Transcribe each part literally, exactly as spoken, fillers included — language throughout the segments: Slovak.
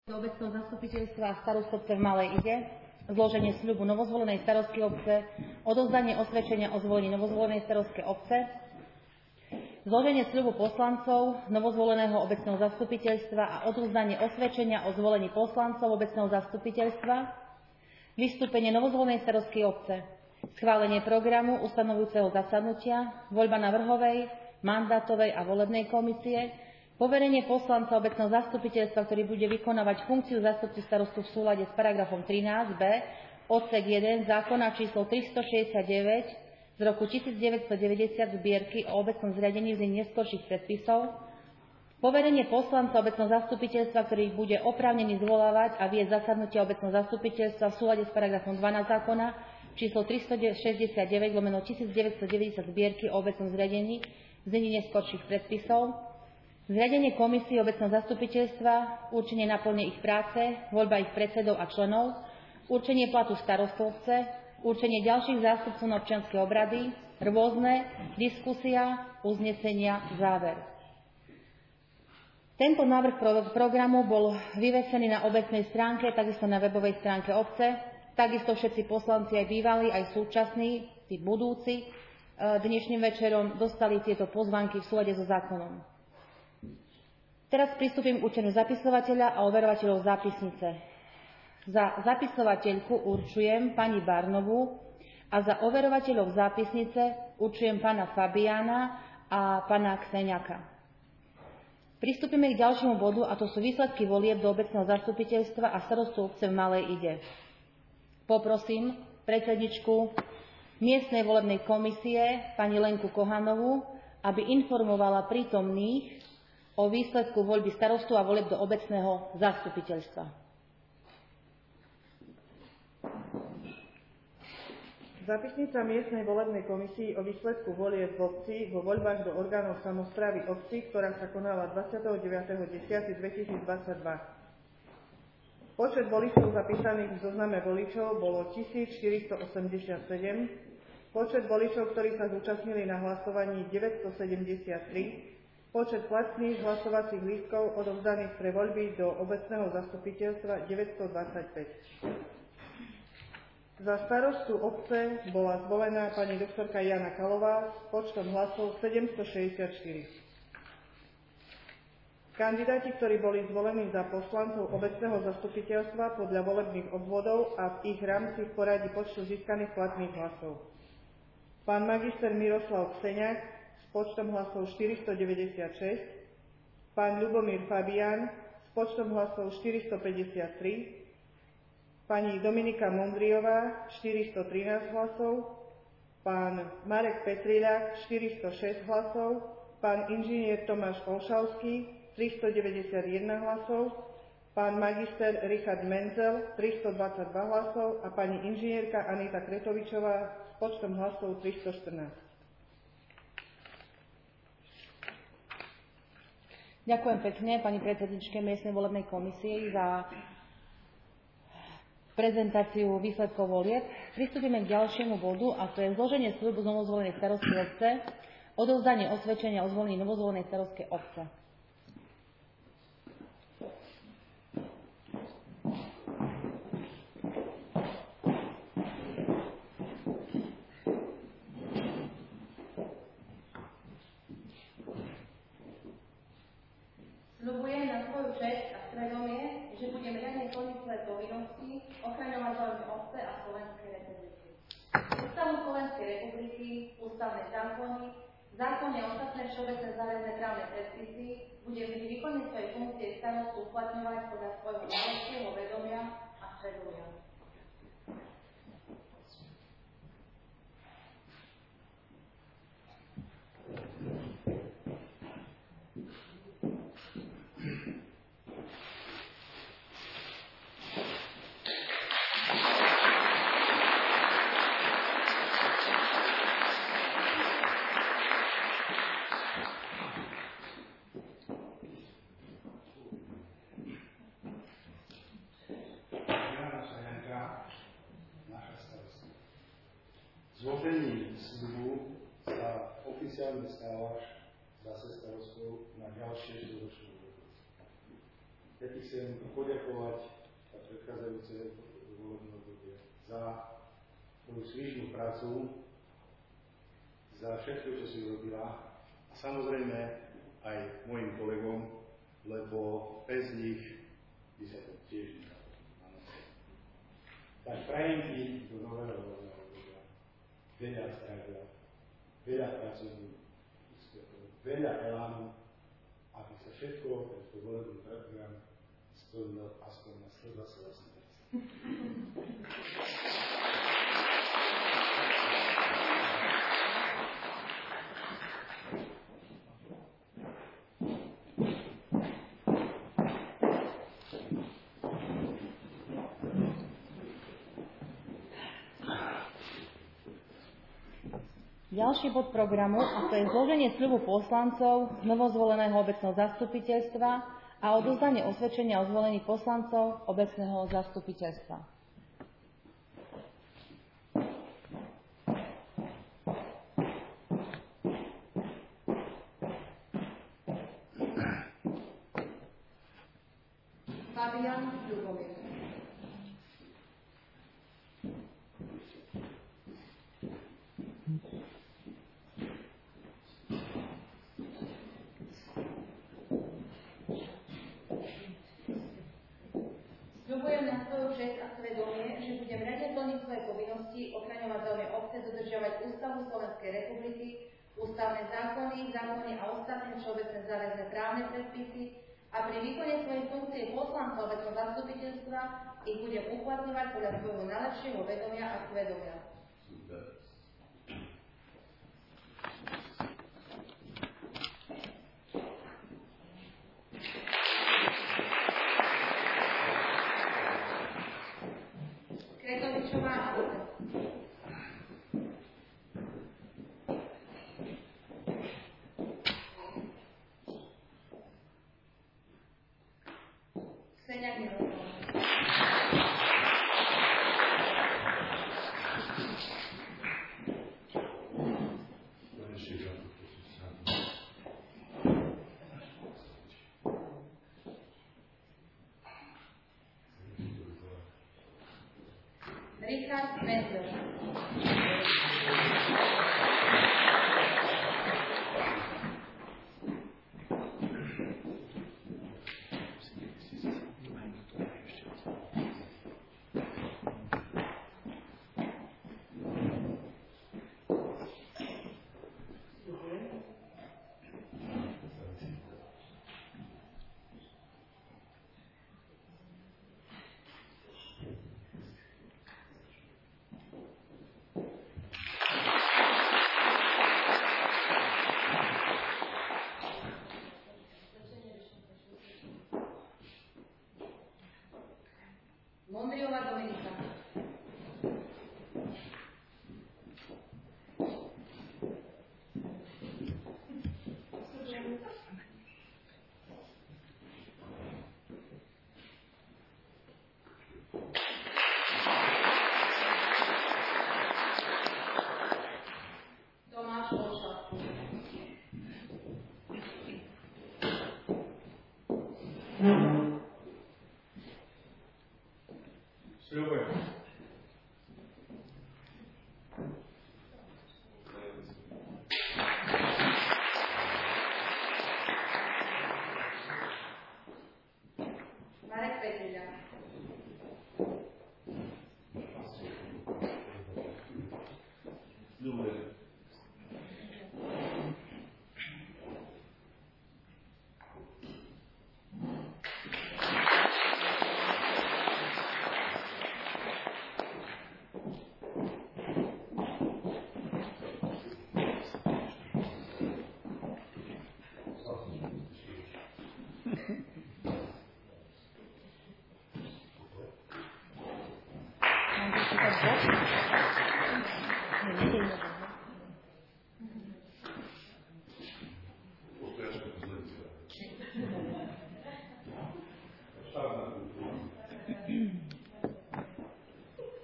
Obecného zastupiteľstva a starostu obce v Malej Ide, zloženie sľubu novozvolenej starostky obce, odovzdanie osvedčenia o zvolení novozvolenej starostky obce, zloženie sľubu poslancov novozvoleného obecného zastupiteľstva a odovzdanie osvedčenia o zvolení poslancov obecného zastupiteľstva, vystúpenie novozvolenej starostky obce, schválenie programu ustanovujúceho zasadnutia, voľba navrhovej, mandátovej a volebnej komisie, poverenie poslanca obecného zastupiteľstva, ktorý bude vykonávať funkciu zástupcu starostu v súlade s paragrafom trinásť b odsek jeden zákona číslo tristošesťdesiatdeväť z roku tisícdeväťstodeväťdesiat zbierky o obecnom zriadení z neskorších predpisov, poverenie poslanca obecného zastupiteľstva, ktorý bude oprávnený zvolávať a viesť zasadnutia obecného zastupiteľstva v súlade s paragrafom dvanásť zákona číslo tristošesťdesiatdeväť lomeno tisícdeväťstodeväťdesiat zbierky o obecnom zriadení z neskorších predpisov, zriadenie komisie obecného zastupiteľstva, určenie naplne ich práce, voľba ich predsedov a členov, určenie platu starostov obce, určenie ďalších zástupcov na občianske obrady, rôzne, diskusia, uznesenia, záver. Tento návrh programu bol vyvesený na obecnej stránke, takisto na webovej stránke obce, takisto všetci poslanci, aj bývalí, aj súčasní, tí budúci, dnešným večerom dostali tieto pozvánky v súlade so zákonom. Teraz pristúpim k určeniu zapisovateľa a overovateľov zápisnice. Za zapisovateľku určujem pani Barnovú a za overovateľov zápisnice určujem pána Fabiána a pána Kseniaka. Pristúpime k ďalšiemu bodu, a to sú výsledky volieb do obecného zastupiteľstva a starostu obce v Malej Ide. Poprosím predsedničku miestnej volebnej komisie, pani Lenku Kohanovú, aby informovala prítomných o výsledku voľby starostu a volieb do obecného zastupiteľstva. Zápisnica miestnej volebnej komisii o výsledku volieb v obci vo voľbách do orgánov samosprávy obci, ktorá sa konala dvadsiateho deviateho októbra dvetisícdvadsaťdva. Počet voličov zapísaných v zozname voličov bolo tisícštyristoosemdesiatsedem, počet voličov, ktorí sa zúčastnili na hlasovaní deväťstosedemdesiattri, počet platných hlasovacích lístkov odovzdaných pre voľby do obecného zastupiteľstva deväťstodvadsaťpäť. Za starostu obce bola zvolená pani doktorka Jana Kalová s počtom hlasov sedemstošesťdesiatštyri. Kandidáti, ktorí boli zvolení za poslancov obecného zastupiteľstva podľa volebných obvodov a v ich rámci v poradí počtu získaných platných hlasov. Pán magister Miroslav Kseniak s počtom hlasov štyristodeväťdesiatšesť, pán Ľubomír Fabián s počtom hlasov štyristopäťdesiattri, pani Dominika Mondriová štyristotrinásť hlasov, pán Marek Petrilák štyristošesť hlasov, pán inžinier Tomáš Olšavský tristodeväťdesiatjeden hlasov, pán magister Richard Menzel tristodvadsaťdva hlasov a pani inžinierka Anita Kretovičová s počtom hlasov tristoštrnásť. Ďakujem pekne pani predsedničke miestnej volebnej komisie za prezentáciu výsledkov volieb. Pristúpime k ďalšiemu bodu, a to je zloženie sľubu z novozvolenej starostky obce, odovzdanie osvedčenia o zvolení novozvolenej starostky obce. Sľubujem na svoju česť a svedomie, že budem riadne plniť svoje povinnosti, ochraňovať záujmy obce a Slovenskej republiky. Ústavu Slovenskej republiky, ústavné zákony, zákony a ostatné všeobecné záväzné právne predpisy budem pri výkone svojej funkcie starostu uplatňovať podľa svojho najlepšieho vedomia a svedomia. Zložení sľubu sa oficiálne stávaš zase starostkou na ďalšie štvrťročné obdobie. Ja ti chcem poďakovať za predchádzajúce volebné obdobie, za tvoju svižnú prácu, za všetko, čo si urobila a samozrejme aj mojim kolegom, lebo bez nich by sa to tiež nedalo. Tak prajem ti do nového volebného obdobia veľa zdravia, veľa pracovných úspechov, veľa elánu, aby sa všetko, tento volebný program splnil aspoň na sto dvadsať osem percent. Ďalší bod programu, a to je zloženie sľubu poslancov z novozvoleného obecného zastupiteľstva a odovzdanie osvedčenia o zvolení poslancov obecného zastupiteľstva. Fabian Ľubomír. Sľubujem na svoju česť a svedomie, že budem riadne plniť svoje povinnosti, ochraňovať záujmy obce, dodržiavať Ústavu Slovenskej republiky, ústavné zákony, zákony a ostatné všeobecné záväzné právne predpisy a pri výkone svojej funkcie poslanca obecného zastupiteľstva ich budem uplatňovať podľa svojho najlepšieho vedomia a svedomia. Kretovičová Anna. Ksenia Miroslava. Richard Mendel. Mondriová Dominika. Tomáš Olša. Sľubujem. Marek Petruľa. Sľubujem.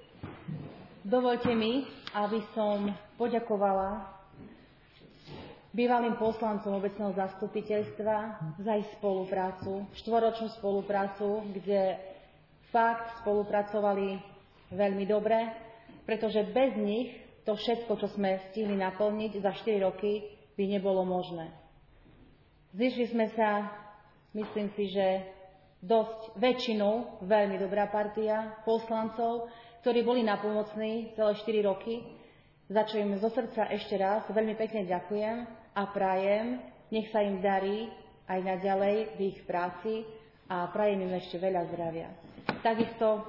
Dovoľte mi, aby som poďakovala bývalým poslancom obecného zastupiteľstva za ich spoluprácu, štvoročnú spoluprácu, kde fakt spolupracovali veľmi dobre, pretože bez nich to všetko, čo sme stihli naplniť za štyri roky, by nebolo možné. Zišli sme sa, myslím si, že dosť väčšinou, veľmi dobrá partia poslancov, ktorí boli napomocní celé štyri roky, za čo im zo srdca ešte raz veľmi pekne ďakujem a prajem, nech sa im darí aj naďalej v ich práci a prajem im ešte veľa zdravia. Takisto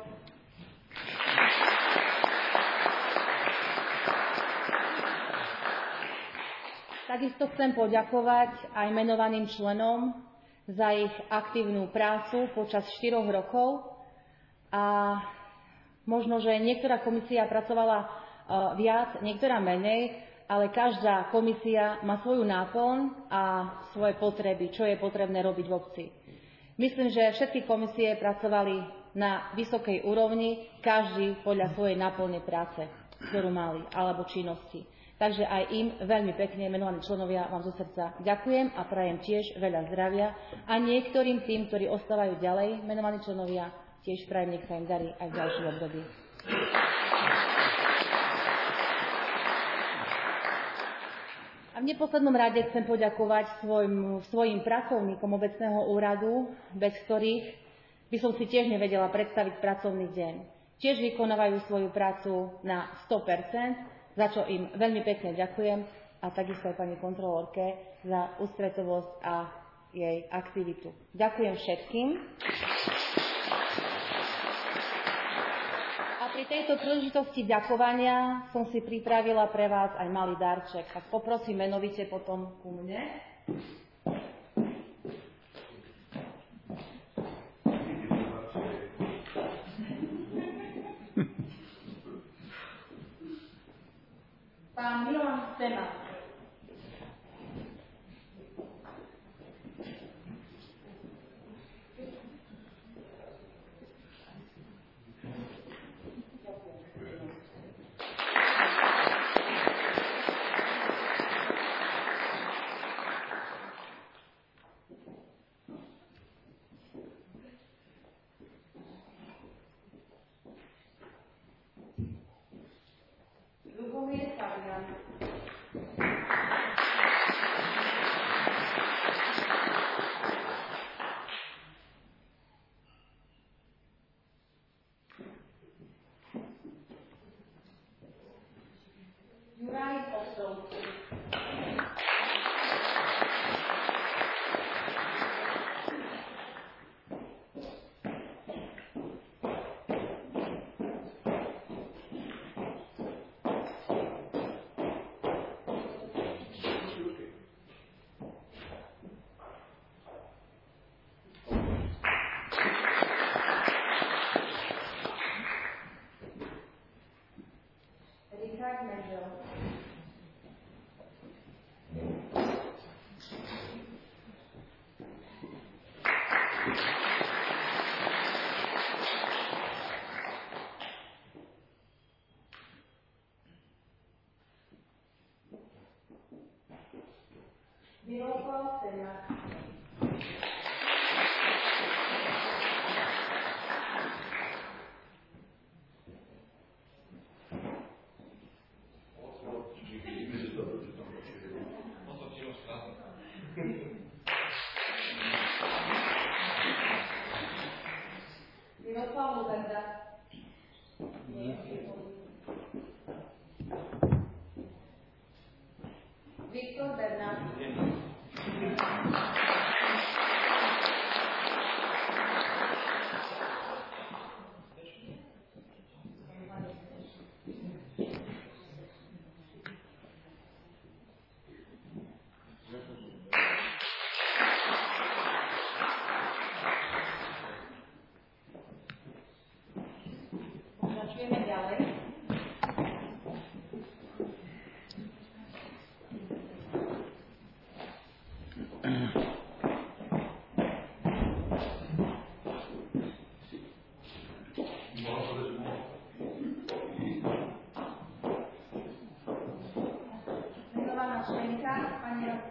Takisto chcem poďakovať aj menovaným členom za ich aktívnu prácu počas štyroch rokov a možno, že niektorá komisia pracovala viac, niektorá menej, ale každá komisia má svoju náplň a svoje potreby, čo je potrebné robiť v obci. Myslím, že všetky komisie pracovali na vysokej úrovni, každý podľa svojej náplne práce, ktorú mali, alebo činnosti. Takže aj im veľmi pekne, menovaní členovia, vám zo srdca ďakujem a prajem tiež veľa zdravia. A niektorým tým, ktorí ostávajú ďalej, menovaní členovia, tiež prajem, nech sa im darí aj v ďalšom období. A v neposlednom rade chcem poďakovať svojim, svojim pracovníkom obecného úradu, bez ktorých by som si tiež nevedela predstaviť pracovný deň. Tiež vykonávajú svoju prácu na sto percent, za čo im veľmi pekne ďakujem a takisto aj pani kontrolórke za ústretovosť a jej aktivitu. Ďakujem všetkým. A pri tejto príležitosti ďakovania som si pripravila pre vás aj malý darček. Tak poprosím menovite potom ku mne. Pán Milan Stema. Miroslav Stena. Miroslav Luberda. Viktor Bernard. Pokračujeme ďalej. Menovaná členka pani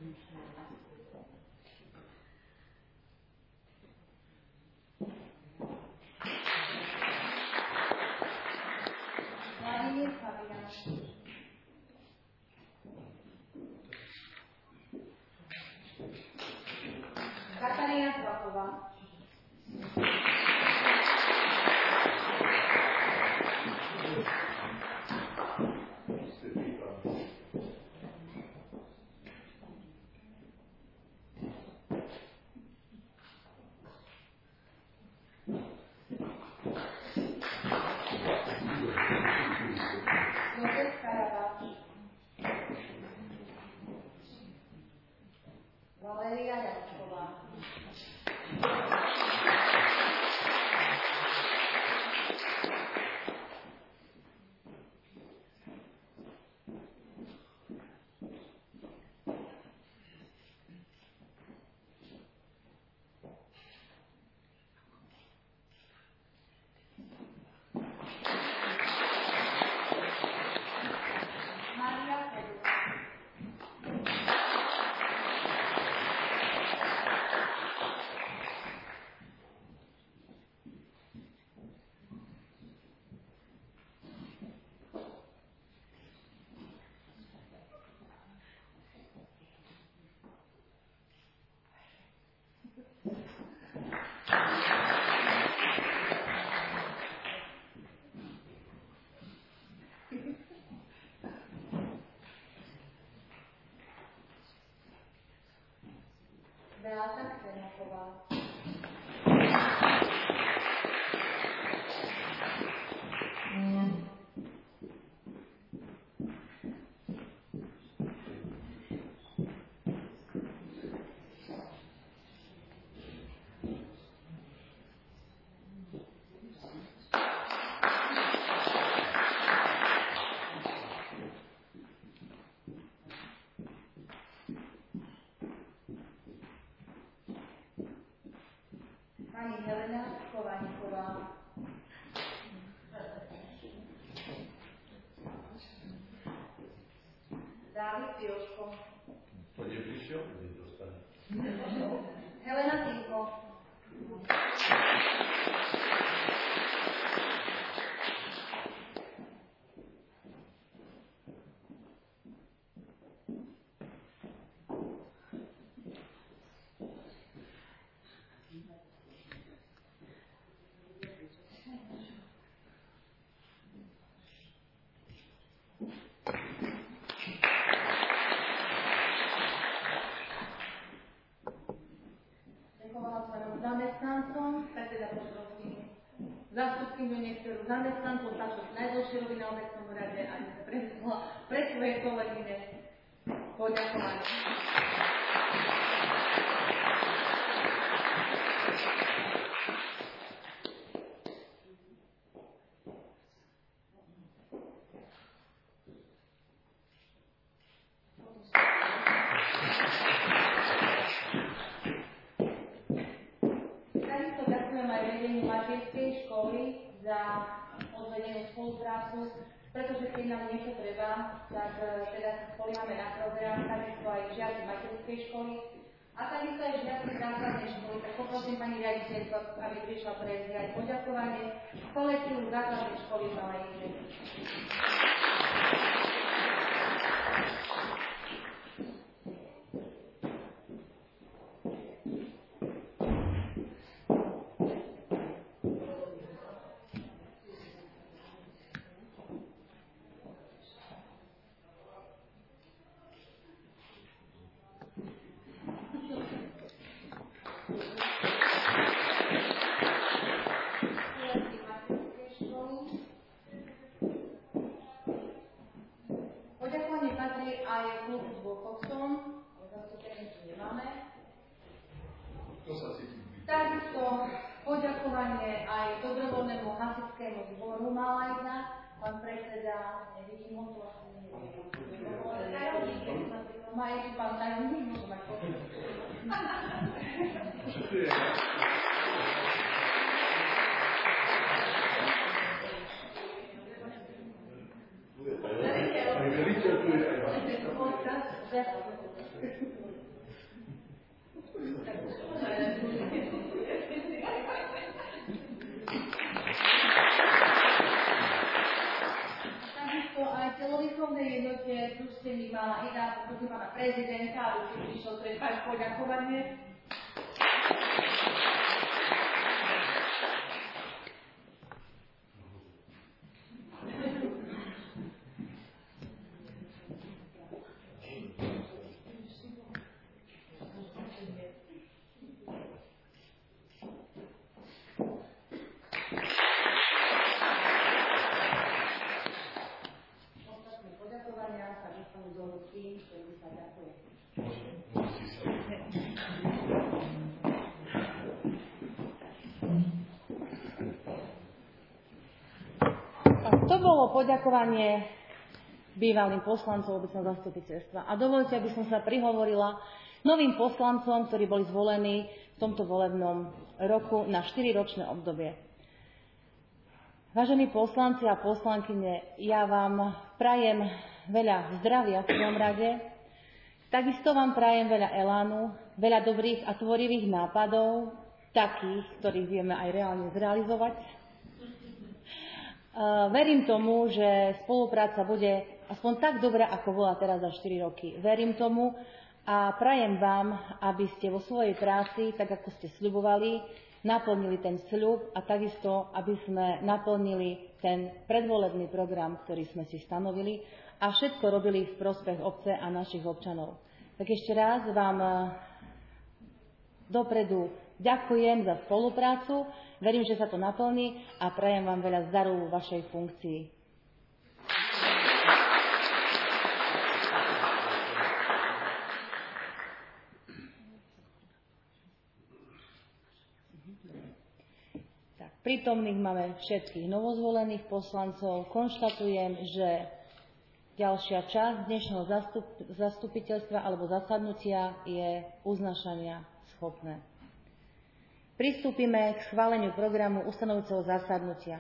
Vladimír Fabián. Katarína Svatová. Jozef Karabáš. Valéria Jančková. Maria Fedulová. Beáta Ksenofová. Pani Helena Kovaníková. Dávid Joško. To neprišiel, nedostane. Helena Tinko. Zamestnancom, predseda poprosím zástupkyňu niektorú zamestnancov, takto najdlhšie robí na obecnom rade, aby sa presla pre svoje kolegyne poďakovať. Materskej školy za odvedenú spoluprácu, pretože keď nám niečo treba, tak teda spoliehame na program, takisto aj žiaci materskej školy a takisto aj žiaci základnej školy. Tak poprosím pani riaditeľku, aby prišla prevziať poďakovanie kolektívu základnej školy v Malej Ihre. Takisto poďakovanie aj dobrovoľnému hasičskému zboru Malajna, pán predseda, nevidím ho, to asi neviem. Má ešte pán tajomník, môžem mať počuť. Veliteľ tu je aj vás. prezidenta, aby si prišiel prepáť poďakovanie. To bolo poďakovanie bývalým poslancom obecného zastupiteľstva. A dovoľte, aby som sa prihovorila novým poslancom, ktorí boli zvolení v tomto volebnom roku na štyriročné obdobie. Vážení poslanci a poslankyne, ja vám prajem veľa zdravia v prvom rade, takisto vám prajem veľa elánu, veľa dobrých a tvorivých nápadov, takých, ktorých vieme aj reálne zrealizovať. Uh, verím tomu, že spolupráca bude aspoň tak dobrá, ako bola teraz za štyri roky. Verím tomu a prajem vám, aby ste vo svojej práci, tak ako ste sľubovali, naplnili ten sľub a takisto, aby sme naplnili ten predvolebný program, ktorý sme si stanovili a všetko robili v prospech obce a našich občanov. Tak ešte raz vám dopredu ďakujem za spoluprácu. Verím, že sa to naplní a prajem vám veľa zdaru vo vašej funkcii. Tak, prítomných máme všetkých novozvolených poslancov. Konštatujem, že ďalšia časť dnešného zastup, zastupiteľstva alebo zasadnutia je uznašania schopné. Pristúpime k schváleniu programu ustanovujúceho zasadnutia.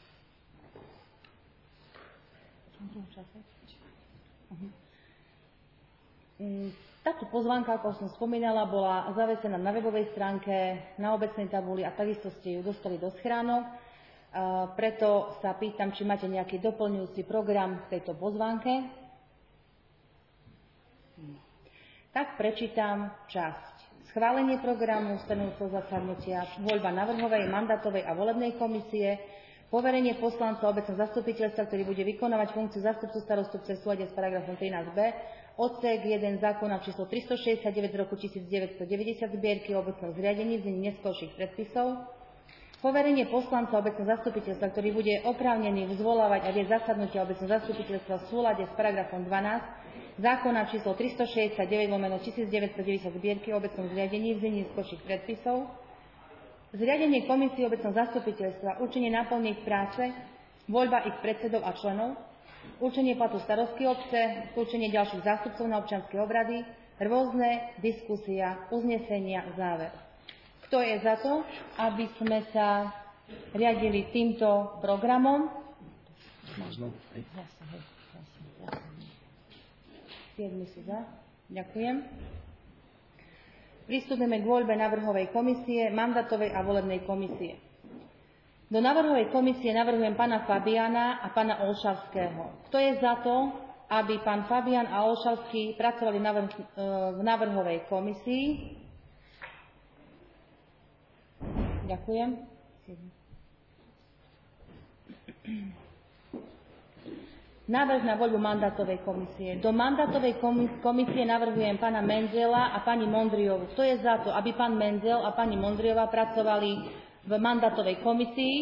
Táto pozvánka, ako som spomínala, bola zavesená na webovej stránke, na obecnej tabuli a takisto ste ju dostali do schránok. Preto sa pýtam, či máte nejaký doplňujúci program k tejto pozvánke. Tak prečítam časť. Schválenie programu ustanovujúceho zasadnutia, voľba navrhovej, mandátovej a volebnej komisie, poverenie poslancov obecného zastupiteľstva, ktorý bude vykonávať funkciu zástupcu starostu v súlade s paragrafom trinásť b, odsek jeden zákona číslo tristošesťdesiatdeväť z roku devätnásťstodeväťdesiat zbierky o obecnom zriadení v znení neskorších predpisov, poverenie poslanca obecného zastupiteľstva, ktorý bude oprávnený zvolávať a viesť zasadnutia obecného zastupiteľstva v súlade s paragrafom dvanásť zákona číslo tristošesťdesiatdeväť lomeno devätnásťstodeväťdesiat zbierky o obecnom zriadení v znení neskorších predpisov, zriadenie komisie obecného zastupiteľstva, určenie náplní ich práce, voľba ich predsedov a členov, určenie platu starostky obce, určenie ďalších zástupcov na občianske obrady, rôzne, diskusia, uznesenia, záver. Kto je za to, aby sme sa riadili týmto programom? Možno. siedmi sú za. Ďakujem. Pristúpime k voľbe navrhovej komisie, mandátovej a volebnej komisie. Do navrhovej komisie navrhujem pána Fabiana a pána Olšavského. Kto je za to, aby pán Fabian a Olšavský pracovali v, navrh- v navrhovej komisii? Ďakujem. Návrh na voľbu mandátovej komisie. Do mandátovej komisie navrhujem pána Menzela a pani Mondriovu. Kto je za to, aby pán Menzel a pani Mondriova pracovali v mandátovej komisii?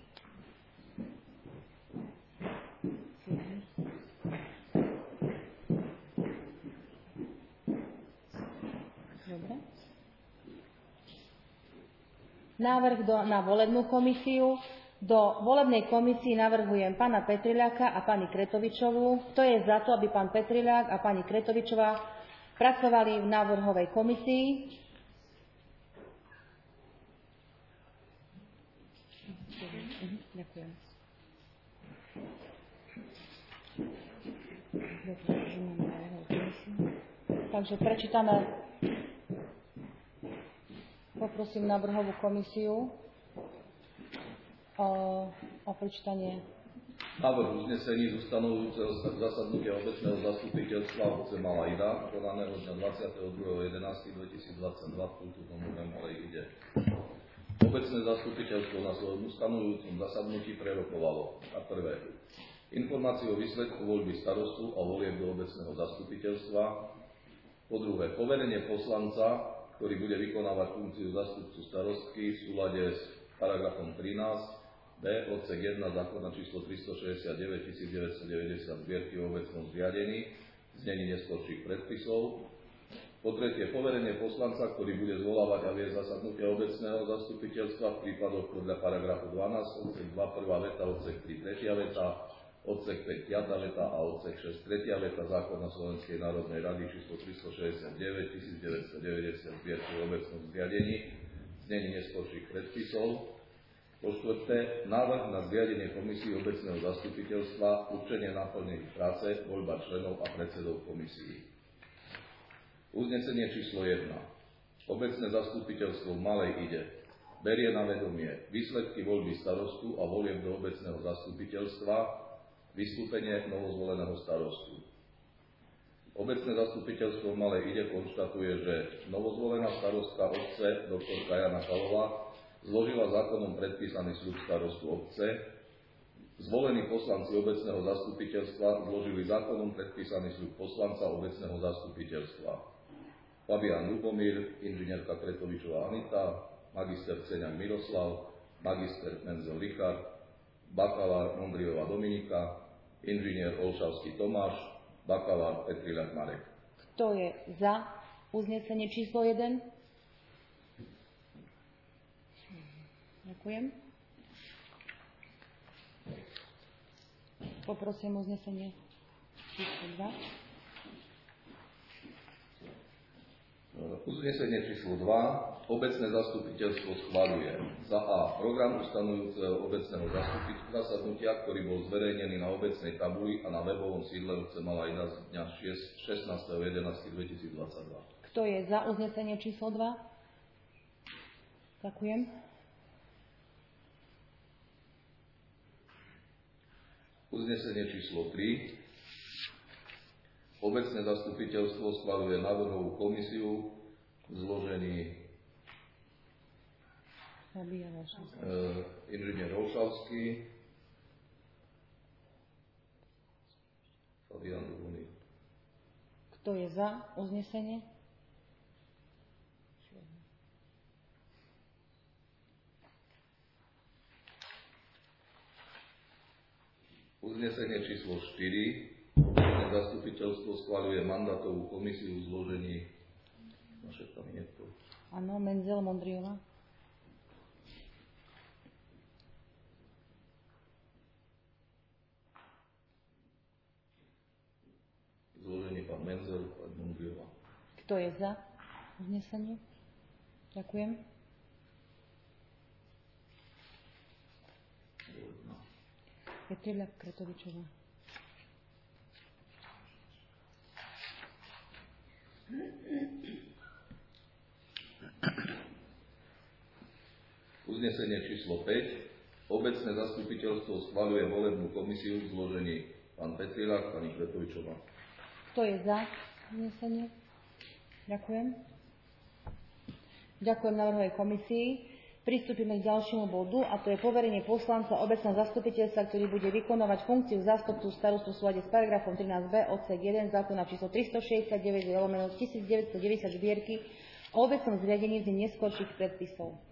Dobre. Návrh do, na volebnú komisiu. Do volebnej komisii navrhujem pána Petriľáka a pani Kretovičovú. Kto je za to, aby pán Petriľák a pani Kretovičová pracovali v návrhovej komisii? Ďakujem. Takže prečítame, poprosím návrhovú komisiu o, o prečítanie Návrh uznesení z ustanovujúceho zasadnutia obecného zastupiteľstva obce Malá Ida, konaného dňa dvadsiateho druhého jedenásteho dvetisícdvadsaťdva v kultúrnom dome Malej Ide. Obecné zastupiteľstvo na svojom ustanovujúcom zasadnutí prerokovalo a prvé informáciu o výsledku voľby starostu a volieb do obecného zastupiteľstva, po druhé poverenie poslanca, ktorý bude vykonávať funkciu zástupcu starostky v súlade s paragrafom trinásť B odsek jeden zákona číslo tristošesťdesiatdeväť tisícdeväťstodeväťdesiat zbierky o obecnom zriadení, znení neskorších predpisov. Po tretie, poverenie poslanca, ktorý bude zvolávať a viesť zasadnutia obecného zastupiteľstva v prípadoch podľa paragrafu dvanásť, odsek dva, prvá veta, odsek tri, tretia veta, odsek päť, piata veta a odsek šesť, tretia veta zákona Slovenskej národnej rady číslo tristošesťdesiatdeväť tisícdeväťstodeväťdesiat zbierky o obecnom zriadení, znení neskorších predpisov. Po štvrté, návrh na zriadenie komisí obecného zastupiteľstva, určenie náplnej práce, voľba členov a predsedov komisií. Uznesenie číslo jeden. Obecné zastupiteľstvo v Malej Ide berie na vedomie výsledky voľby starostu a volieb do obecného zastupiteľstva, vystúpenie novozvoleného starostu. Obecné zastupiteľstvo v Malej Ide konštatuje, že novozvolená starostka obce doktorka Jana Kalová zložila zákonom predpísaný sľub starostu obce, zvolení poslanci obecného zastupiteľstva zložili zákonom predpísaný sľub poslanca obecného zastupiteľstva. Fabián Ľubomír, inžinierka Kretovičová Anita, magister Kseňák Miroslav, magister Menzel Richard, bakalár Mondriová Dominika, inžinier Olšavský Tomáš, bakalár Petriľák Marek. Kto je za uznesenie číslo jeden? Ďakujem. Poprosím uznesenie číslo dva. Uznesenie číslo dva. Obecné zastupiteľstvo schvaľuje za A. program ustanovujúceho obecného zasadnutia, ktorý bol zverejnený na obecnej tabuli a na webovom sídle obce Malá Ida z dňa šestnásteho jedenásteho dvetisícdvadsaťdva. Kto je za uznesenie číslo dva? Ďakujem. Uznesenie číslo tri. Obecné zastupiteľstvo schvaľuje návrhovú komisiu v zložení e, inžinier Olšavský, Fabián Ľubomír. Kto je za uznesenie? Uznesenie číslo štyri. Obecné zastupiteľstvo schvaľuje mandátovú komisiu v zložení naše tam je to. Áno, Menzel Mondriová. Zloženie pán Menzel, pán Mondriová. Kto je za uznesenie? Ďakujem. Petriľák Kretovičová. Uznesenie číslo päť. Obecné zastupiteľstvo schvaľuje volebnú komisiu v zložení pán Petriľák, pani Kretovičová. Kto je za uznesenie? Ďakujem. Ďakujem navrhovej komisii. Pristúpime k ďalšiemu bodu, a to je poverenie poslanca obecného zastupiteľstva, ktorý bude vykonávať funkciu zástupcu starostu v súlade s paragrafom trinásť b odsek jeden zákona číslo tristošesťdesiatdeväť lomeno tisícdeväťstodeväťdesiat zbierky o obecnom zriadení z neskorších predpisov.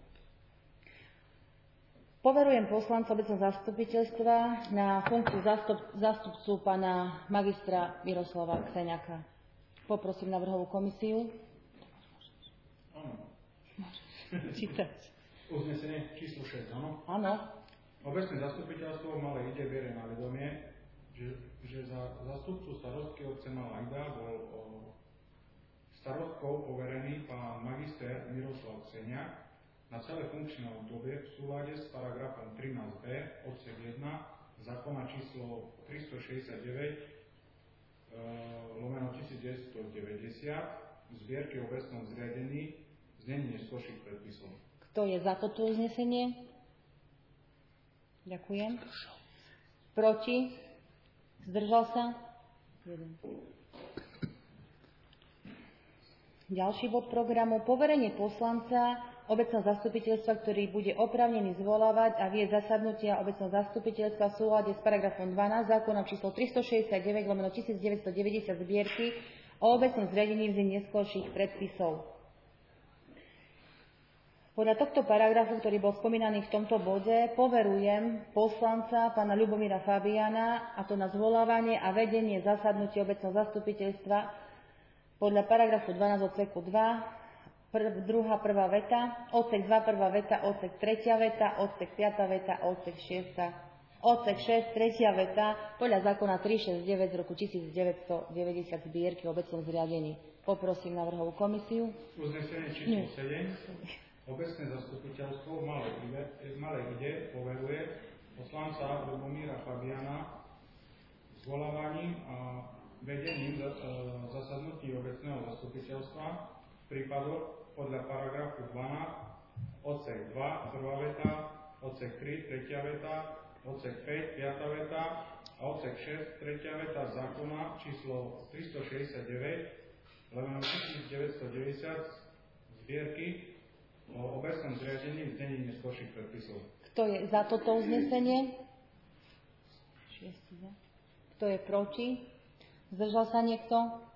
Poverujem poslanca obecného zastupiteľstva na funkciu zástup, zástupcu pána magistra Miroslava Kseňáka. Poprosím navrhovú komisiu. Áno. Čítať. Uznesenie číslo šesť, áno? Áno. Obecné zastupiteľstvo v Malej Ide berie na vedomie, že, že za zástupcu starostky obce Malá Ida bol o, starostkou poverený pán magister Miroslav Kseňák na celé funkčné obdobie v súlade s paragrafom trinásť b odsek jeden zákona číslo tristošesťdesiatdeväť e, lomeno tisícdeväťstodeväťdesiat v zbierke o obecnom zriadení znení neskorších predpisov. Kto je za toto uznesenie? Ďakujem. Proti? Zdržal sa? jeden. Ďalší bod programu. Poverenie poslanca obecného zastupiteľstva, ktorý bude oprávnený zvolávať a viesť zasadnutia obecného zastupiteľstva v súlade s paragrafom dvanásť zákona číslo tristošesťdesiatdeväť lomeno tisícdeväťstodeväťdesiat zbierky o obecnom zriadení v znení neskorších predpisov. Podľa tohto paragrafu, ktorý bol spomínaný v tomto bode, poverujem poslanca pána Ľubomíra Fabiana, a to na zvolávanie a vedenie zasadnutia obecného zastupiteľstva podľa paragrafu dvanásť odseku dva, prv, druhá prvá veta, odsek dva prvá veta, odsek tretia veta, odsek piata veta, odsek šiesta, odsek šesť tretia veta podľa zákona tristošesťdesiatdeväť z roku tisícdeväťstodeväťdesiat zbierky o obecnom zriadení. Poprosím navrhovú komisiu. Uznesenie číslo sedem. Obecné zastupiteľstvo v Malej Ide, Malej Ide poveruje poslanca Ľubomíra Fabiana zvolávaním a vedením zasadnutí obecného zastupiteľstva v prípadoch podľa paragrafu dvanásť, odsek dva, prvá veta, odsek tri, tretia veta, odsek päť, piata veta a odsek šesť, tretia veta zákona číslo tristošesťdesiatdeväť lomeno tisícdeväťstodeväťdesiat zbierky o obecnom zriadení v znení neskorších predpisov. Kto je za toto uznesenie? Kto je proti? Zdržal sa niekto?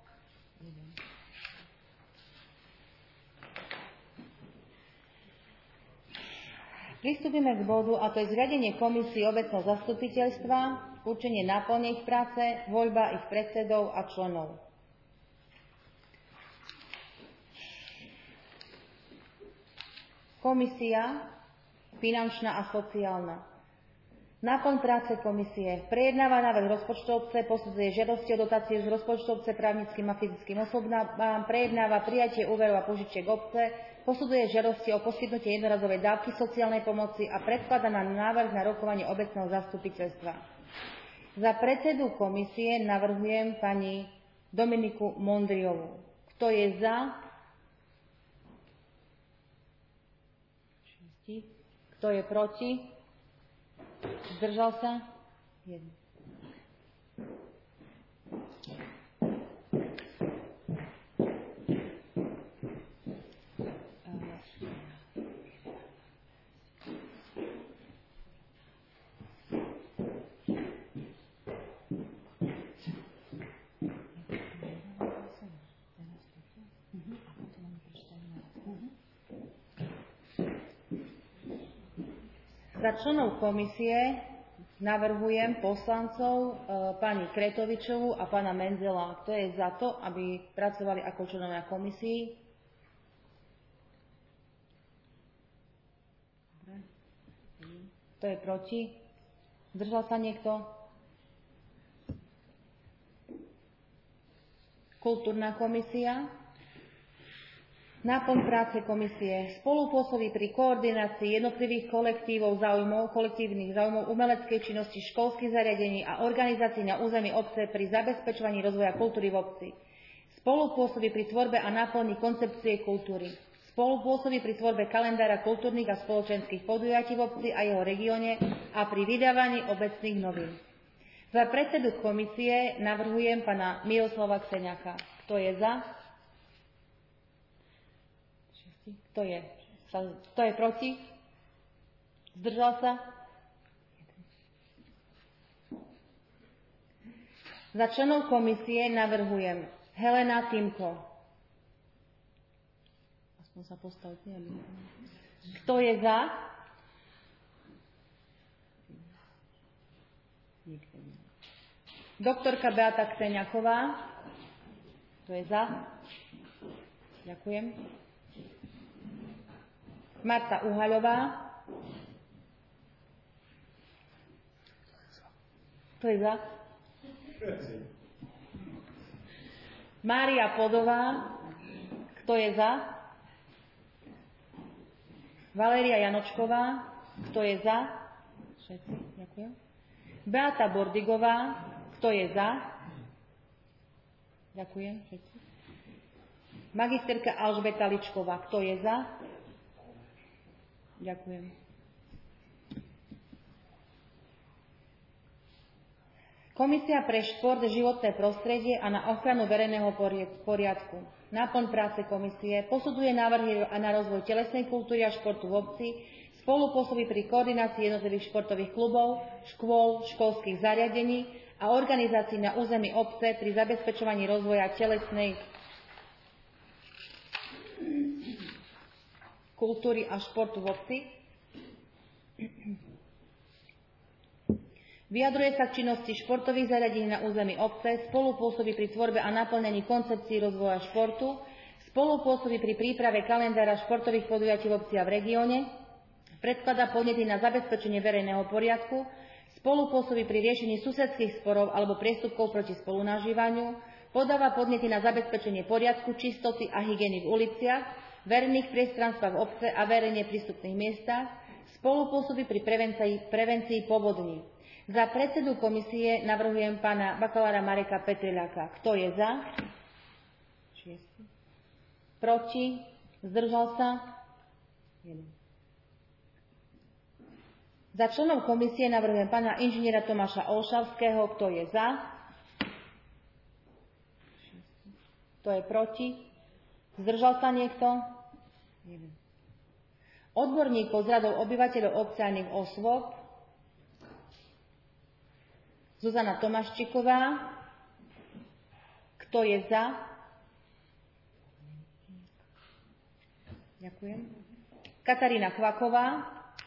Pristúpime k bodu, a to je zriadenie komisie obecného zastupiteľstva, určenie náplne ich práce, voľba ich predsedov a členov. Komisia finančná a sociálna. Náplň práce komisie. Prejednáva návrh rozpočtu obce, posudzuje žiadosti o dotácie z rozpočtu obce právnickým a fyzickým osobám, prejednáva prijatie úverov a požičiek obce, posudzuje žiadosti o poskytnutie jednorazovej dávky sociálnej pomoci a predkladá na návrh na rokovanie obecného zastupiteľstva. Za predsedu komisie navrhujem pani Dominiku Mondriovú. Kto je za? Kto je proti? Zdržal sa? Jeden. Za členov komisie navrhujem poslancov e, pani Kretovičovú a pána Menzela. Kto je za to, aby pracovali ako členovia komisii? Kto je proti? Zdržal sa niekto? Kultúrna komisia. Náplň práce komisie. Spolupôsobí pri koordinácii jednotlivých kolektívov záujmov, kolektívnych záujmov umeleckej činnosti školských zariadení a organizácií na území obce pri zabezpečovaní rozvoja kultúry v obci. Spolupôsobí pri tvorbe a náplni koncepcie kultúry. Spolupôsobí pri tvorbe kalendára kultúrnych a spoločenských podujatí v obci a jeho regióne a pri vydávaní obecných novín. Za predsedu komisie navrhujem pana Miroslava Kseniaka. Kto je za? Kto je? Kto je proti? Zdržal sa? Za členov komisie navrhujem Helena Timko. Aspoň sa postavte. Kto je za? Doktorka Beata Kseniaková. Kto je za? Ďakujem. Marta Uhaľová. Kto je za? Mária Podová. Kto je za? Valéria Janočková. Kto je za? Všetci, ďakujem. Beata Bordigová. Kto je za? Ďakujem, všetci. Magisterka Alžbeta Ličková. Kto je za? Ďakujem. Komisia pre šport, životné prostredie a na ochranu verejného poriadku. Náplň práce komisie: posudzuje návrhy na rozvoj telesnej kultúry a športu v obci, spolupôsobí pri koordinácii jednotlivých športových klubov, škôl, školských zariadení a organizácií na území obce pri zabezpečovaní rozvoja telesnej kultúry a športu v obci. Vyjadruje sa k činnosti športových zariadení na území obce, spolupôsobí pri tvorbe a naplňaní koncepcií rozvoja športu, spolupôsobí pri príprave kalendára športových podujatí v obci a v regióne, predkladá podnety na zabezpečenie verejného poriadku, spolupôsobí pri riešení susedských sporov alebo priestupkov proti spolunažívaniu, podáva podnety na zabezpečenie poriadku, čistoty a hygieny v uliciach, verejných priestranstvách obce a verejne prístupných miestach, spolupôsobí pri prevencii, prevencii povodní. Za predsedu komisie navrhujem pána bakalára Mareka Petriľaka. Kto je za? Proti? Zdržal sa? Jeden. Za členov komisie navrhujem pána inžiniera Tomáša Olšavského. Kto je za? Kto je proti? Zdržal sa niekto? Jeden. Odborníkov z radov obyvateľov obce a iných osôb: Zuzana Tomáščiková. Kto je za? Ďakujem. Katarína Kvaková.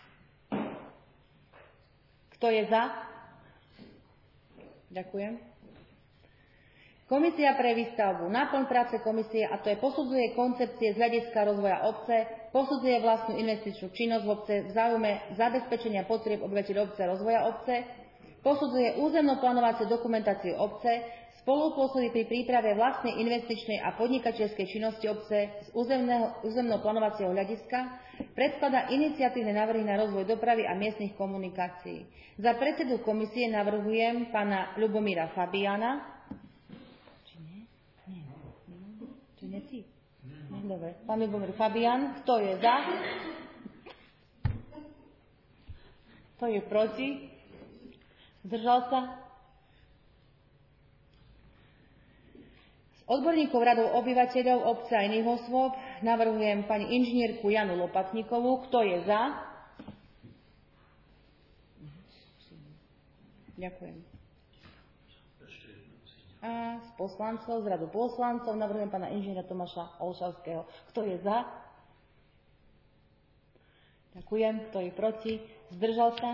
Kto je za? Ďakujem. Komisia pre výstavbu. Náplň práce komisie, a to je posudzuje koncepcie z hľadiska rozvoja obce, posudzuje vlastnú investičnú činnosť v obce v záujme zabezpečenia potrieb obyvateľov obce a rozvoja obce, posudzuje územno-plánovaciu dokumentáciu obce, spolupôsobí pri príprave vlastnej investičnej a podnikateľskej činnosti obce z územno-plánovacieho hľadiska, predkladá iniciatívne návrhy na rozvoj dopravy a miestnych komunikácií. Za predsedu komisie navrhujem pána Ľubomíra Fabiana. Či nie? Nie. Či nie ty? Dobre. Pán Ľubomír Fabian. Kto je za? Kto je proti? Zdržal sa? Z odborníkov radov obyvateľov obce a iných osôb navrhujem pani inžinierku Janu Lopatníkovú. Kto je za? Ďakujem. A z poslancov, z radu poslancov navrhujem pána inžiniera Tomáša Olšavského. Kto je za? Ďakujem. Kto je proti? Zdržal sa?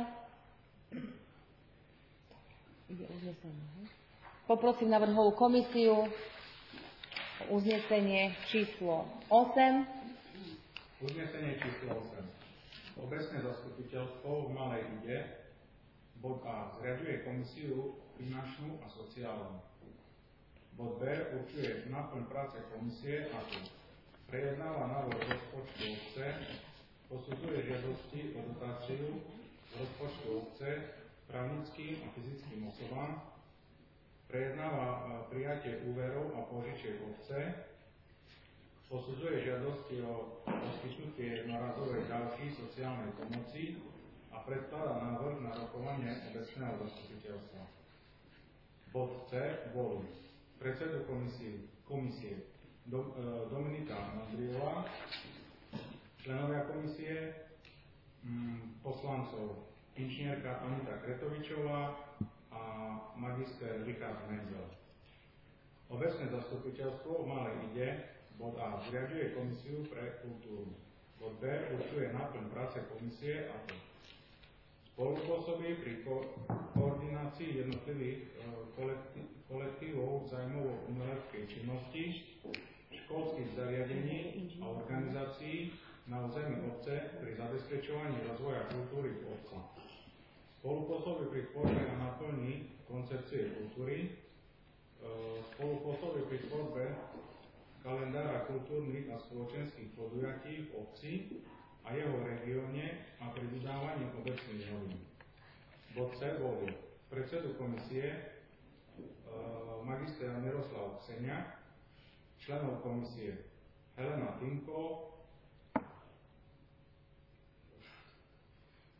Poprosím navrhovú komisiu o uznesenie číslo osem. Uznesenie číslo osem. Obecné zastupiteľstvo v Malej Ide, bod A, zriaďuje komisiu finančnú a sociálnu. Bod B, určuje náplň práce komisie a tu prejednáva návrh rozpočtu obce, posudzuje žiadosti o dotáciu rozpočtu obce právnickým a fyzickým osobám, prejednáva prijatie úverov a požičiek obce, posudzuje žiadosti o poskytnutie jednorazovej dávky sociálnej pomoci a predkladá návrh na rokovanie obecného zastupiteľstva. Bod C, volí predsedu komisie, komisie Do, e, Dominika Mandriová, členovia komisie, m, poslancov inžinierka Anita Kretovičová a magister Richard Menzel. Obecné zastupiteľstvo v Malej Ide, bod A, zriaďuje komisiu pre kultúru. Bod B, určuje náplň práce komisie a to spolupôsobí pri ko- koordinácii jednotlivých e, kolektív, kolektívov zájmovo umeleckej činnosti, školských zariadení a organizácií na území obce pri zabezpečovaní rozvoja kultúry v obci. Spolupôsobí pri tvorbe a naplní koncepcie kultúry, spolupôsobí pri tvorbe kalendára kultúrnych a spoločenských podujatí v obci a jeho regióne a pri vydávaní obecných novín. Bod C volí predsedu komisie magistra Miroslav Ksenia, členov komisie Helena Tinko,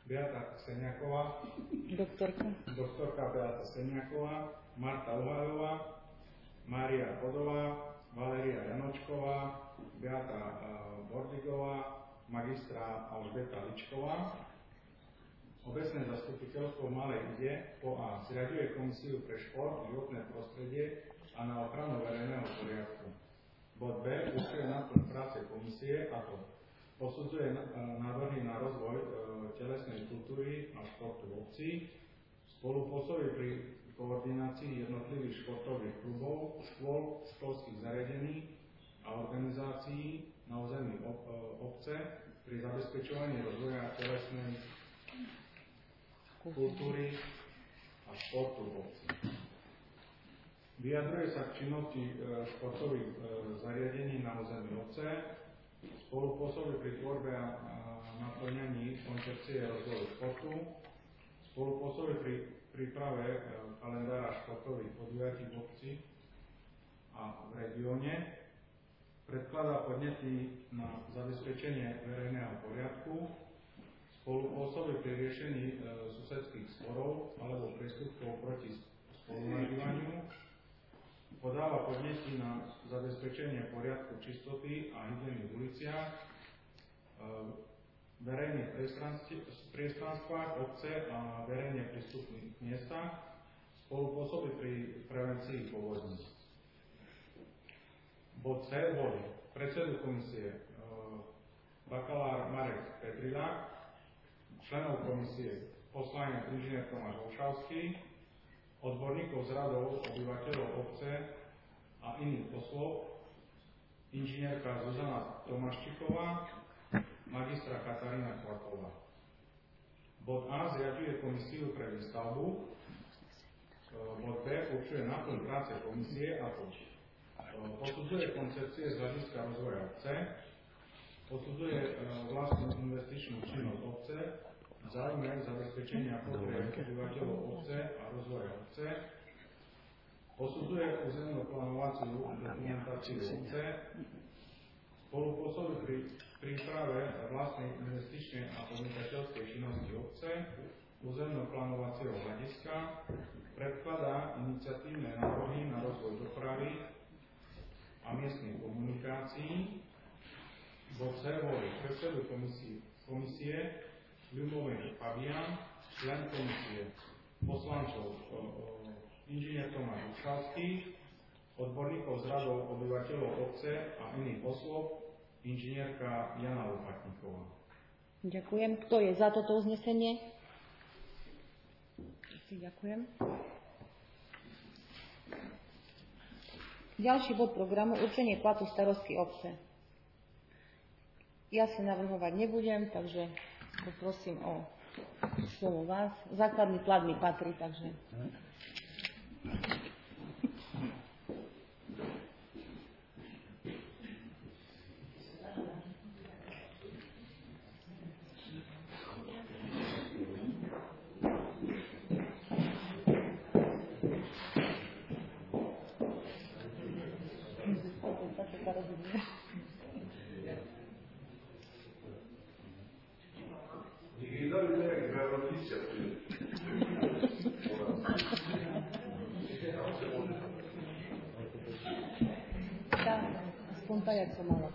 Beata Seniaková, Doktorka. doktorka Beata Seniaková, Marta Uhajová, Mária Podová, Valéria Janočková, Beata Bordigová, magistra Alžbeta Ličková. Obecné zastupiteľstvo v Malej Ide po A. Zriaďuje komisiu pre šport, životné prostredie a na ochranu verejného poriadku. Bod B. Určuje náplň práce komisie a to posudzuje návrhy na rozvoj e, telesnej kultúry a športu v obci, spolupôsobí pri koordinácii jednotlivých športových klubov, škôl, školských zariadení a organizácií na území ob, e, obce pri zabezpečovaní rozvoja telesnej kultúry a športu v obci. Vyjadruje sa k činnosti e, športových e, zariadení na území obce, spolupôsobí pri tvorbe a naplňaní koncepcie rozvoju športu, spolupôsobí pri príprave e, kalendára športových podujatí v obci a v regióne, predkladá podnety na zabezpečenie verejného poriadku, spolupôsobí pri riešení e, susedských sporov alebo priestupkov proti spolunažívaniu, podáva podnety na zabezpečenie poriadku čistoty a hygieny v uliciach, e, verejných priestranstvách obce a verejne prístupných miestach, spolupôsobí pri prevencii povodní. Bod C. Volí predsedu komisie e, bakalár Marek Petrilák, členov komisie poslanec inžinier Tomáš Olšavský, odborníkov z radov obyvateľov obce a iných poslov, inžinierka Zuzana Tomáščiková, magistra Katarína Kvaková. Bod A. Zriaďuje komisiu pre výstavbu. Bod B. Určuje náplň práce komisie a to posudzuje koncepcie z hľadiska rozvoja obce, posudzuje vlastnú investičnú činnosť obce, v záujme zabezpečenia potrieb obyvateľov obce a rozvoja obce, posudzuje územnú plánovaciu dokumentáciu obce, spolupôsobí pri príprave vlastnej investičnej a podnikateľskej činnosti obce, územno plánovacieho hľadiska, predkladá iniciatívne návrhy na rozvoj dopravy a miestnych komunikácií. Bod C. Volí predsedu komisie, komisie Ľubomír Fabián, člen komisie poslancov inžinier Tomáš Olšavský, odborníkov z radov obyvateľov obce a iných osôb, inžinierka Jana Lopatníková. Ďakujem. Kto je za toto uznesenie? Ďakujem. Ďalší bod programu, určenie platu starostky obce. Ja si navrhovať nebudem, takže poprosím o slovo vás. Základný plat mi patrí, takže... Aspoň tak, jak som mala.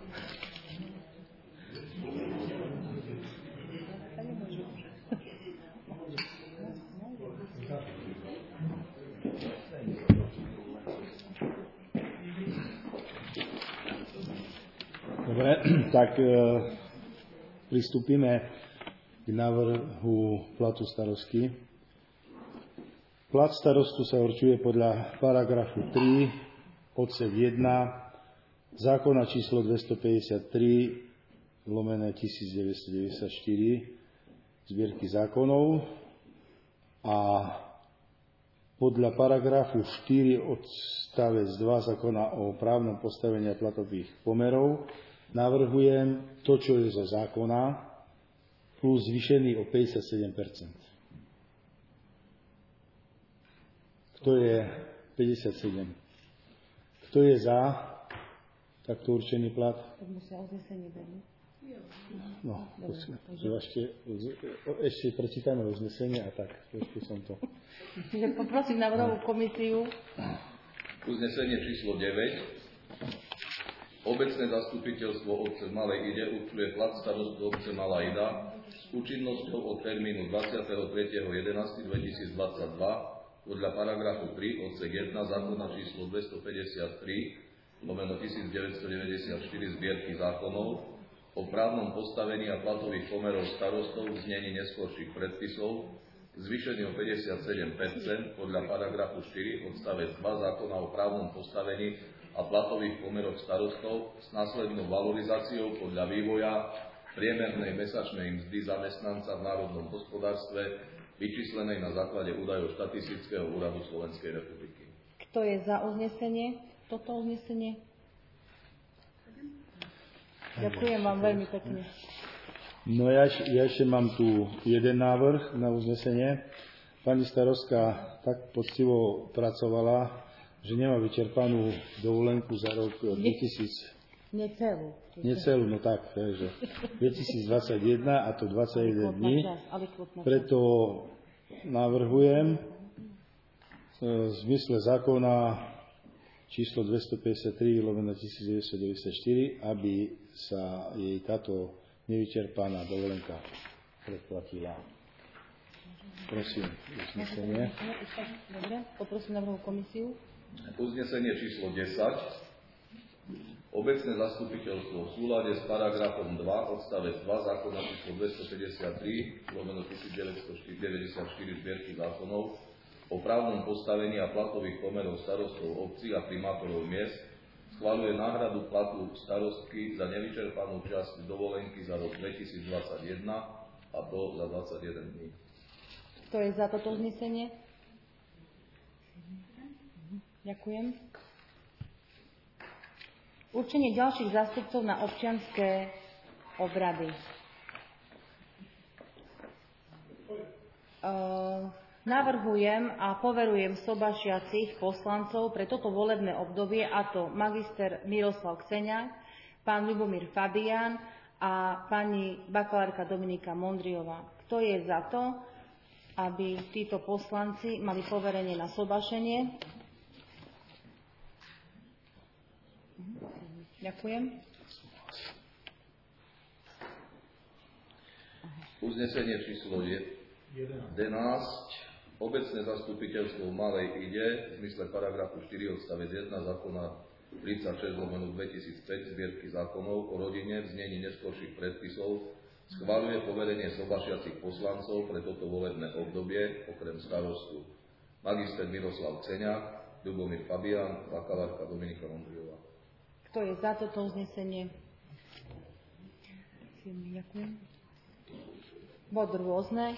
Dobre, tak e, pristúpime k návrhu platu starostky. Plat starostu sa určuje podľa paragrafu tri, odsek jeden, zákona číslo dvestopäťdesiattri lomené tisícdeväťstodeväťdesiatštyri zbierky zákonov a podľa paragrafu štyri odstavec dva zákona o právnom postavení a platových pomerov navrhujem to, čo je zo zákona, plus zvýšený o päťdesiatsedem percent. Kto je päťdesiatsedem? Kto je za takto určený plat? Tak musia uznesenie dať. No, ešte, ešte prečítame uznesenie a tak, trošku som to. Čiže poprosím návrhovú komisiu. Uznesenie číslo deväť. Obecné zastupiteľstvo obce Malej Ide určuje plat starostu obce Malá Ida s účinnosťou od termínu dvadsiateho tretieho jedenásteho dvetisícdvadsaťdva podľa paragrafu tri odsek jedna zákona číslo dvestopäťdesiattri lomeno devätnásťstodeväťdesiatštyri zbierky zákonov o právnom postavení a platových pomerov starostov v znení neskorších predpisov zvýšení o päťdesiatsedem percent podľa paragrafu štyri odstavec dva zákona o právnom postavení a platových pomeroch starostov s následnou valorizáciou podľa vývoja priemernej mesačnej mzdy zamestnanca v národnom hospodárstve vyčíslenej na základe údajov štatistického úradu Slovenskej republiky. Kto je za uznesenie? Toto uznesenie? Ďakujem vám veľmi pekne. No ja, ja ešte mám tu jeden návrh na uznesenie. Pani starostka tak poctivo pracovala, že nemá vyčerpanú dovolenku za rok dvetisíc. Necelú. Necelú, no tak, takže dvetisícdvadsaťjeden a to dvadsaťjeden dní. Preto navrhujem v zmysle zákona číslo dvestopäťdesiattri lomeno devätnásťstodeväťdesiatštyri, aby sa jej táto nevyčerpaná dovolenka predplatila. Prosím, uznesenie. Dobre, poprosím návrhovú komisiu. Uznesenie číslo desať. Obecné zastupiteľstvo v súlade s paragrafom dva odstavec dva zákona číslo dvestopäťdesiattri lomeno devätnásťstodeväťdesiatštyri zbierky zákonov o právnom postavení a platových pomerov starostov obcí a primátorov miest schvaľuje náhradu platu starostky za nevyčerpanú časť dovolenky za rok dvetisícdvadsaťjeden a to za dvadsaťjeden dní. Kto je za toto uznesenie? Ďakujem. Určenie ďalších zástupcov na občianske obrady. Uh, Navrhujem a poverujem sobašiacich poslancov pre toto volebné obdobie, a to magister Miroslav Kseňák, pán Ľubomír Fabián a pani bakalárka Dominika Mondriová. Kto je za to, aby títo poslanci mali poverenie na sobašenie? Ďakujem. Uznesenie číslo jedenásť. Obecné zastupiteľstvo v Malej Ide v zmysle paragrafu štyri odstavec jeden zákona tridsaťšesť lomeno dvetisícpäť zbierky zákonov o rodine v znení neskorších predpisov schvaľuje poverenie sobašiacich poslancov pre toto volebné obdobie okrem starostu magister Miroslav Kseňák, Ľubomír Fabián, bakalárka Dominika Mondriová. Kto je za toto uznesenie? Ďakujem. Bod rôzne.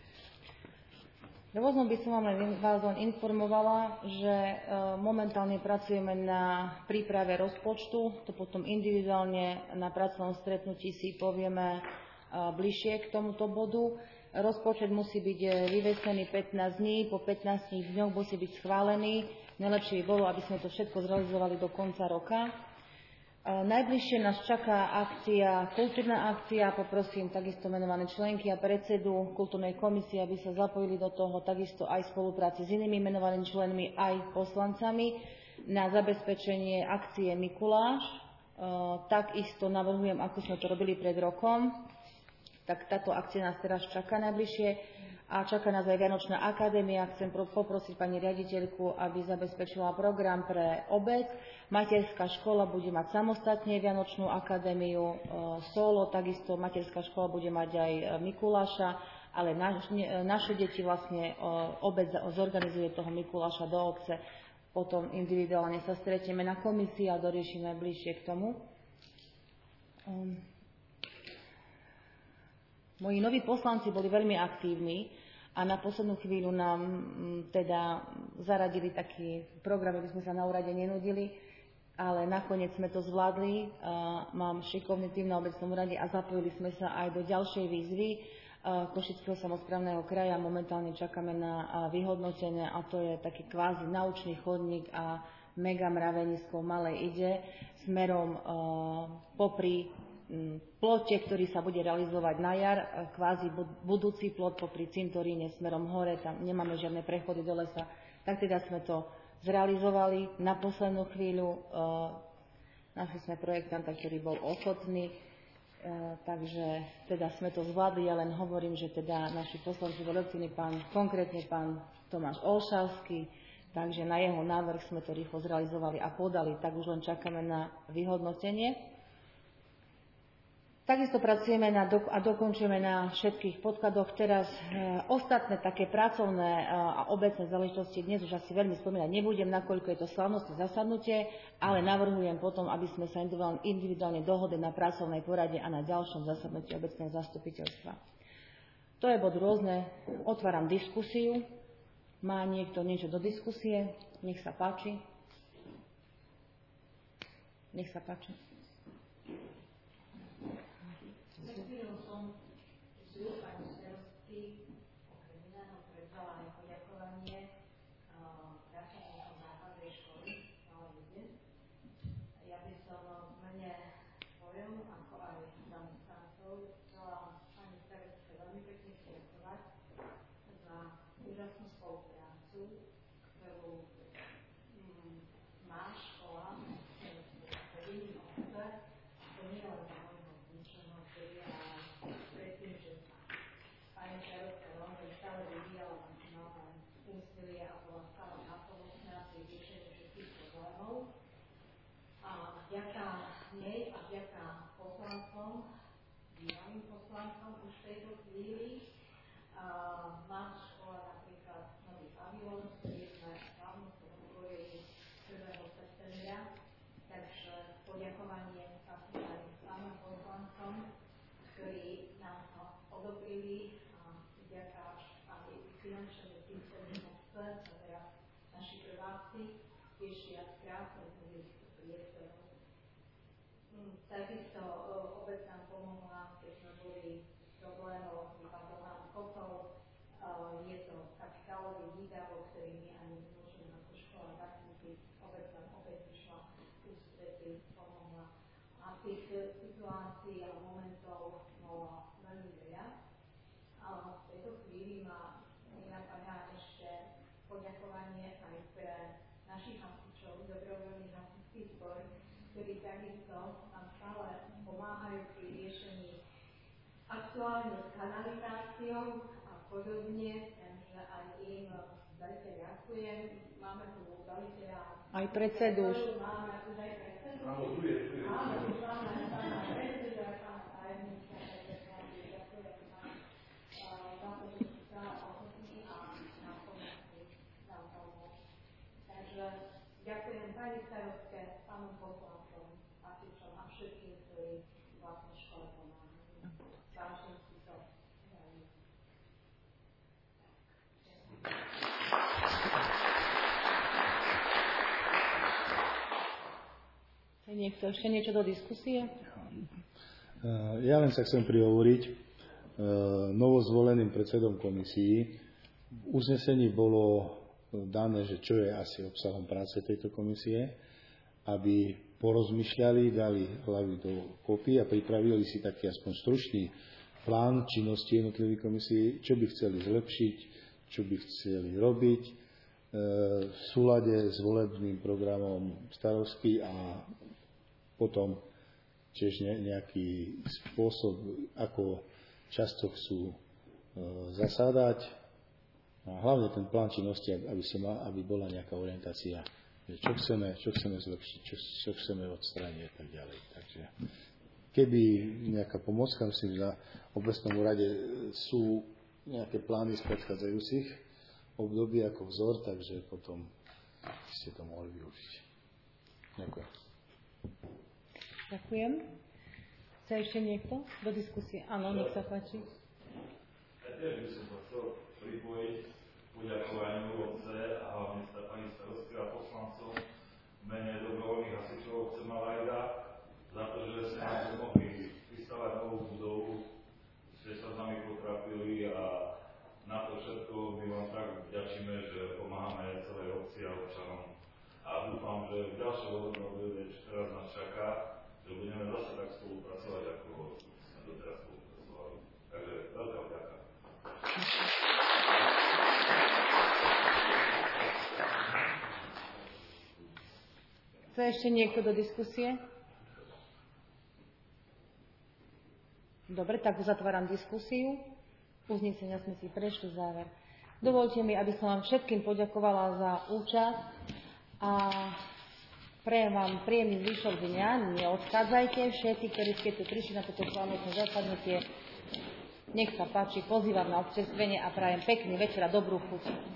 Rôzno by som vám len, vás len informovala, že e, momentálne pracujeme na príprave rozpočtu, to potom individuálne na pracovnom stretnutí si povieme e, bližšie k tomuto bodu. Rozpočet musí byť vyvesený pätnásť dní, po pätnástich dňoch musí byť schválený. Najlepšie by bolo, aby sme to všetko zrealizovali do konca roka. Najbližšie nás čaká akcia, kultúrna akcia. Poprosím takisto menované členky a predsedu kultúrnej komisie, aby sa zapojili do toho, takisto aj v spolupráci s inými menovanými členmi, aj poslancami, na zabezpečenie akcie Mikuláš. Takisto navrhujem, ako sme to robili pred rokom, tak táto akcia nás teraz čaká najbližšie. A čaká nás aj Vianočná akadémia. Chcem poprosiť pani riaditeľku, aby zabezpečila program pre obec. Materská škola bude mať samostatne Vianočnú akadémiu e, solo, takisto materská škola bude mať aj Mikuláša, ale naš, ne, naše deti vlastne e, obec zorganizuje toho Mikuláša do obce. Potom individuálne sa stretieme na komisii a doriešime bližšie k tomu. Um. Moji noví poslanci boli veľmi aktívni a na poslednú chvíľu nám teda zaradili taký program, aby sme sa na úrade nenudili, ale nakoniec sme to zvládli. Mám šikovný tým na obecnom úrade a zapojili sme sa aj do ďalšej výzvy Košického samosprávneho kraja. Momentálne čakáme na vyhodnotenie a to je taký kvázi naučný chodník a mega mravenisko v Malej Ide smerom popri plote, ktorý sa bude realizovať na jar, kvázi budúci plot popri cintoríne smerom hore, tam nemáme žiadne prechody do lesa, tak teda sme to zrealizovali na poslednú chvíľu. Našli sme projektanta, ktorý bol ochotný, takže teda sme to zvládli. Ja len hovorím, že teda naši poslanci volebcíny, pán, konkrétne pán Tomáš Olšavský, takže na jeho návrh sme to rýchlo zrealizovali a podali, tak už len čakáme na vyhodnotenie. Takisto pracujeme na do, a dokončujeme na všetkých podkladoch. Teraz e, ostatné také pracovné e, a obecné záležitosti dnes už asi veľmi spomínať nebudem, nakoľko je to slavnostné zasadnutie, ale navrhujem potom, aby sme sa individuálne dohodli na pracovnej porade a na ďalšom zasadnutí obecného zastupiteľstva. To je bod rôzne. Otváram diskusiu. Má niekto niečo do diskusie? Nech sa páči. Nech sa páči. Predtým som si pani starostky okrem iného predzala aj poďakovanie pracovníkom základnej školy Malej Ide. Ja by som v mene svojom, ako aj zamestnancov, chcela pani starostke veľmi pekne poďakovať za úžasnú spoluprácu, ktorú mm, má škola s vedení obce, a to nie len za môjho vnúčeného vtedy, ale predtým, že pani starostka veľmi stále vyvíjala maximálne úsilie a bola stále napomocná pri riešení všetkých problémov. A vďaka nej a vďaka poslancom, bývalým poslancom už v tejto chvíli, má škola napríklad nový pavilón, ktorý sme hlavne otvorili prvého septembra, takže poďakovanie patrí aj pánom poslancom, ktorí nám ho odobrili a vďaka aj finančnému systému obce, a teraz naši prváci riešia krásne nových priestorov. Takisto obec nám pomohla, keď sme boli problémov, vypadol nám kotol. Je to kapitálový výdavok, ktorý my ani nemôžeme ako škola zakúpiť. Obec nám opäť vyšla ústrety, pomohla. A tých situácií a momentov bolo veľmi veľa. Ale v tejto chvíli ma napadá ešte poďakovanie aj pre našich hasičov, dobrovoľných hasičských zbor, ktorí takisto nám stále pomáhajú pri riešení aktuálne s kanalizáciou a podobne, takže aj im veľmi ďakujem. Máme tu veliteľa. Aj predsedu. Máme tu aj predsedu. Áno, tu je, tu je. Áno, tu máme aj pána predsedu, aj pána tajemníka, takže ďakujem vám za to, že ste stále ochotní a napomocní nám tomu. Takže ďakujem pani starostke, pánom poslancom, hasičom a všetkým, ktorí vlastne škole pomáhajú. Vážim si to. Je niekto ešte niečo do diskusie? Ja len sa chcem prihovoriť novozvoleným predsedom komisií. V uznesení bolo dané, že čo je asi obsahom práce tejto komisie, aby porozmýšľali, dali hlavy do kopy a pripravili si taký aspoň stručný plán činnosti jednotlivých komisí, čo by chceli zlepšiť, čo by chceli robiť v súlade s volebným programom starostky a potom tiež nejaký spôsob, ako často chcú zasádať. A hlavne ten plán činnosti, aby, si ma, aby bola nejaká orientácia, čo chceme, čo chceme zlepšiť, čo, čo chceme odstrániť a tak ďalej. Takže keby nejaká pomocka, myslím, že na obecnom úrade sú nejaké plány z predchádzajúcich období ako vzor, takže potom ste to mohli využiť. Ďakujem. Ďakujem. Chce ešte niekto do diskusie? Áno, nech sa páči. Ja tiež by som sa chcel pripojiť k poďakovaniu obce a hlavne pani starostky a poslancom v mene dobrovoľných hasičov obce Malajda za to, že sa nám mohli vystavať novú budovu, že sa s nami potrapili a na to všetko my vám tak vďačíme, že pomáhame celej obci a občanom. A dúfam, že v ďalšej volebnej obdobie, čo teraz nás čaká, že budeme zase tak spolupracovať ako ešte niekto do diskusie? Dobre, tak uzatváram diskusiu. Uznesenia sme si prešli záver. Dovolte mi, aby som vám všetkým poďakovala za účasť a prajem vám príjemný zvyšok dňa. Neodchádzajte všetci, ktorí ste tu prišli na toto slávnostné zasadnutie. Nech sa páči, pozývam na občerstvenie a prajem pekný večer a dobrú chuť.